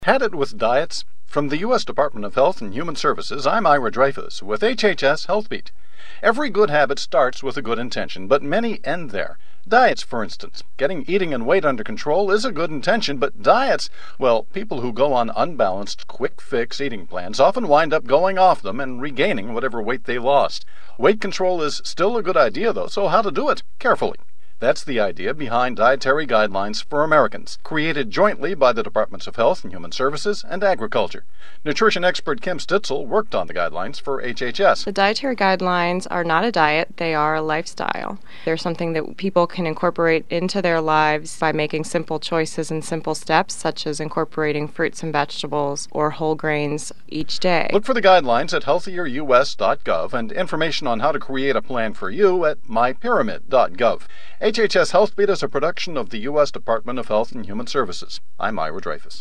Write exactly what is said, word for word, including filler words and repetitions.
Had it with diets? From the U S Department of Health and Human Services, I'm Ira Dreyfus with H H S HealthBeat. Every good habit starts with a good intention, but many end there. Diets, for instance. Getting eating and weight under control is a good intention, but diets, well, people who go on unbalanced, quick-fix eating plans often wind up going off them and regaining whatever weight they lost. Weight control is still a good idea, though, so how to do it? Carefully. That's the idea behind Dietary Guidelines for Americans, created jointly by the Departments of Health and Human Services and Agriculture. Nutrition expert Kim Stitzel worked on the guidelines for H H S. The dietary guidelines are not a diet, they are a lifestyle. They're something that people can incorporate into their lives by making simple choices and simple steps, such as incorporating fruits and vegetables or whole grains each day. Look for the guidelines at healthier U S dot gov and information on how to create a plan for you at my pyramid dot gov. H H S HealthBeat is a production of the U S Department of Health and Human Services. I'm Ira Dreyfus.